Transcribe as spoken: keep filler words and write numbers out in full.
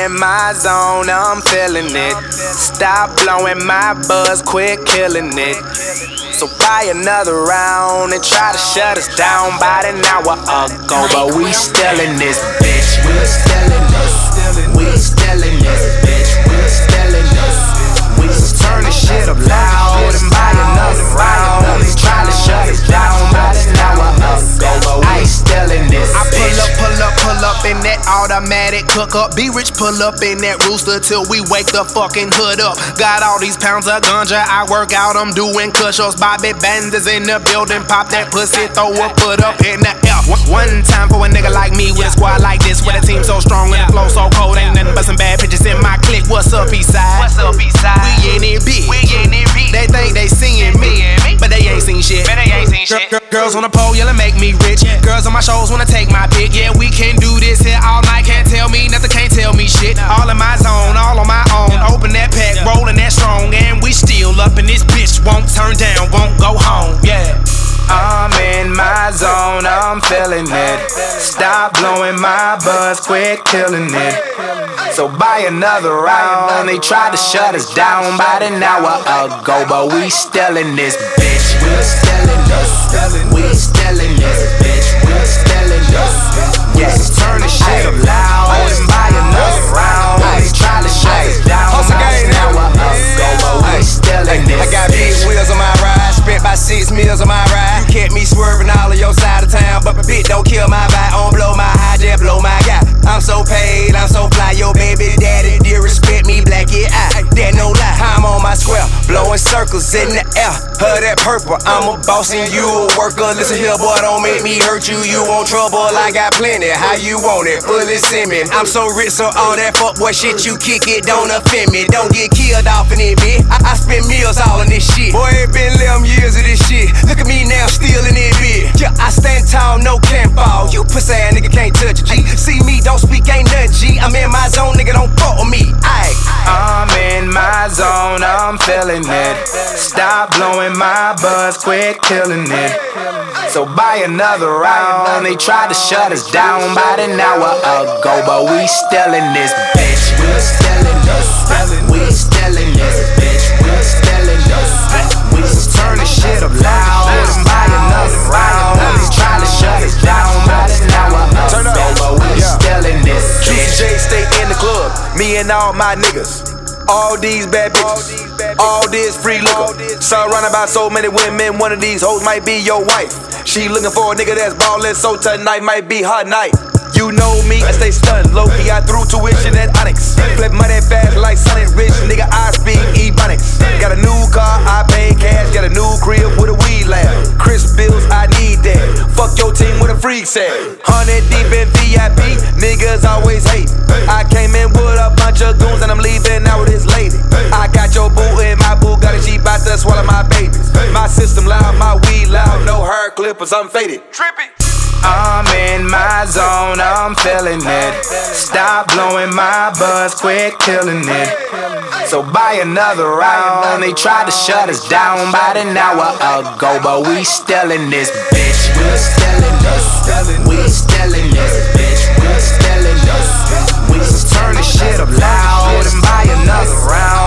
in my zone, I'm feeling it. Stop blowing my buzz, quit killing it. So buy another round and try to shut us down about an hour ago. But we still in this bitch. We still in this. We still in this bitch. We still in this. We just turn the shit up loud and buy another round and try to shut us down about an hour ago. But we still in this. I pull up, pull up, pull up in that automatic cook up. Be rich, pull up in that rooster till we wake the fucking hood up. Got all these pounds of ganja, I work out, I'm doing push-ups. Bobby Banders in the building, pop that pussy, throw a foot up in the air. One time for a nigga like me with a squad like this, with a team so strong and the flow so cold. Ain't nothing but some bad bitches in my clique. What's up, Eastside? What's up, Eastside? We in it big. We in it big. They think they seeing me, but they ain't seen shit. But they ain't seen shit. Girl, girls on the pole yelling make me rich. Girls on my shows wanna take my pick. Yeah, we can do this here all night. Can't tell me nothing, can't tell me shit. All in my zone, all on my own. Open that pack, rolling that strong, and we still up in this bitch. Won't turn down, won't go home. Yeah. I'm in my zone, I'm feeling it. Stop blowing my buzz, quit killing it. So buy another round. They tried to shut us down about an hour ago, but we still in this bitch. We still in this. We still in this bitch. We still in this. Yes, turn the shit up loud and buy another round. They tried to shut us down about an hour ago, but we still in this. I got big wheels on my ride, spent about six meals on my ride. You kept me swerving all of your side of town, but my bitch don't kill my vibe, don't blow my high, just blow my guy. I'm so paid, I'm so fly, your baby daddy did respect me, black yeah, I, that no lie. I'm on my square, blowing circles in the air, her that purple, I'm a boss and you a worker. Listen here, boy, don't make me hurt you, you want trouble, I got plenty, how you want it, fully send me. I'm so rich, so all that fuckboy shit you kick it, don't offend me, don't get killed off in it, bitch. I, I spend meals all in this shit, boy, it been eleven years of this shit, look at me now, still in it, bitch. Yeah, I stand tall, no can't fall, you pussy ass nigga can't touch a G, see me, don't speak, ain't nothing G, I'm in my zone, nigga, don't fuck with me, aight. I'm in my zone, I'm feeling it. Stop blowing my buzz, quit killing it. So buy another round. They tried to shut us down about an hour ago, but we still in this bitch. We still in this. We still in this bitch. We still in this. We just turn the shit up loud and buy another round. They tried to shut us down about an hour ago, but we still in this bitch. Juicy J stay in the club, me and all my niggas. All these bad bitches, all this free liquor. Surrounded by so many women, one of these hoes might be your wife. She looking for a nigga that's ballin', so tonight might be her night. You know me, I stay stunned, low-key, I threw tuition at Onyx. Flip money fast like Sonic Rich, nigga, I speak Ebonics. Got a new car, I pay cash, got a new crib with a weed lab. Crisp bills, I need that. Fuck your team with a freak set. Hundred deep in V I P, niggas always hate. I came in with a bunch of goons and I'm leaving out with this lady. I got your boo in my boo, got a Jeep out to swallow my babies. My system loud, my weed loud, no hair clippers, I'm faded. Trippy. I'm in my zone, I'm feeling it. Stop blowing my buzz, quit killing it. So buy another round. They tried to shut us down about an hour ago, but we still in this bitch. We still in this. We still in this bitch. We still in this. We just turn the shit up loud and buy another round.